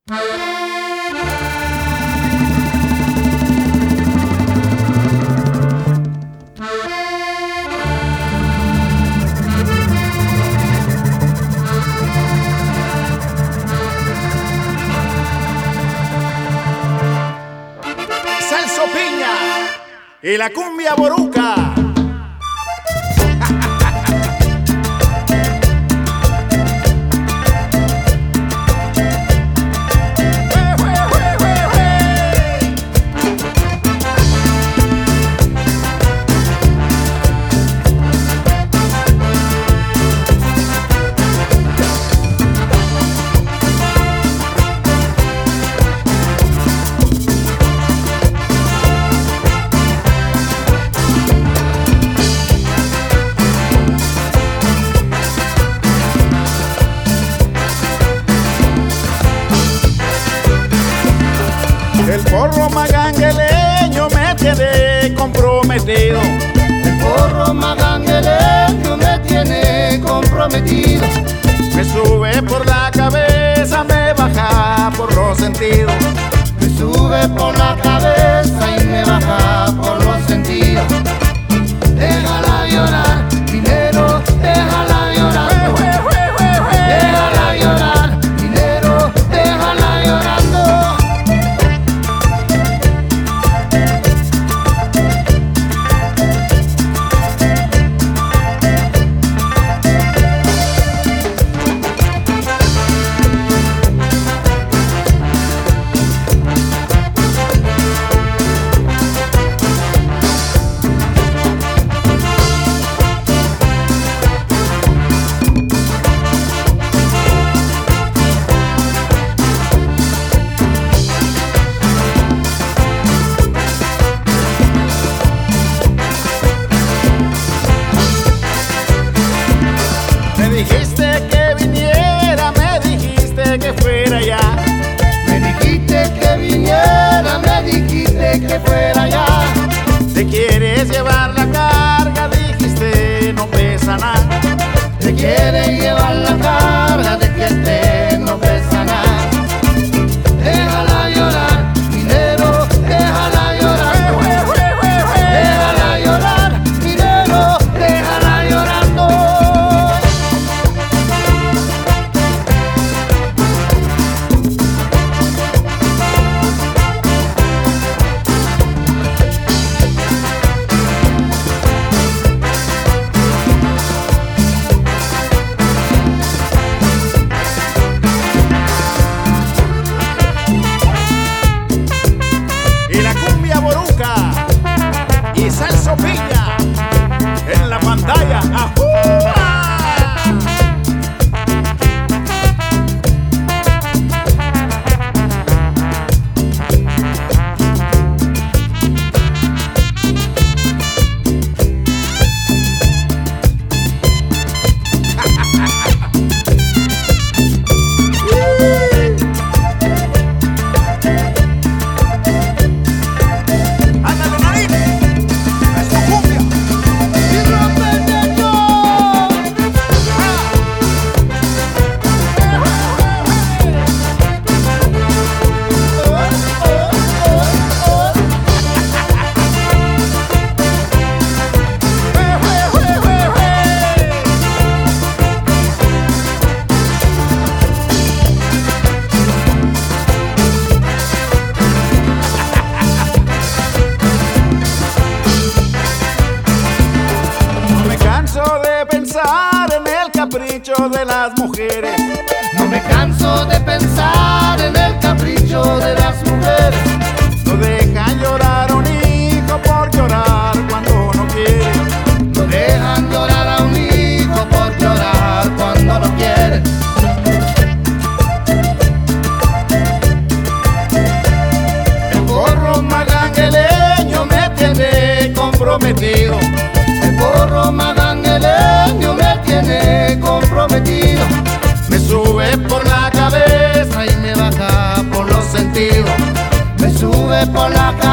Celso Piña y la cumbia boruca. El porro magangueleño me tiene comprometido. El porro magangueleño me tiene comprometido. Me sube por la cabeza, me baja por los sentidos. Me sube por la cabeza y me baja por los sentidos. Déjala llorar, dinero, déjala llorar. Déjala llorar, dinero, déjala llorando. Me dijiste que viniera, me dijiste que fuera ya. Me dijiste que viniera, me dijiste que fuera ya. Te quieres llevar la carga, dijiste no pesa nada. Te quiere llevar la carga de que este no pesa nada. Déjala llorar, dinero, déjala llorar. Déjala llorar, dinero, déjala llorando. Y la cumbia boruca y Celso Piña en la pantalla. ¡Ajúa! Ándale, Narín, es tu cumbia. Y rompe el techo. No me canso de pensar en el capricho de las mujeres. No me canso de pensar en el capricho de las mujeres. No dejan llorar a un hijo por llorar cuando no quiere. No dejan llorar a un hijo por llorar cuando no quiere. El porro magangueleño me tiene comprometido. El porro magangueleño me tiene comprometido. Me sube por la cabeza y me baja por los sentidos. Me sube por la cabeza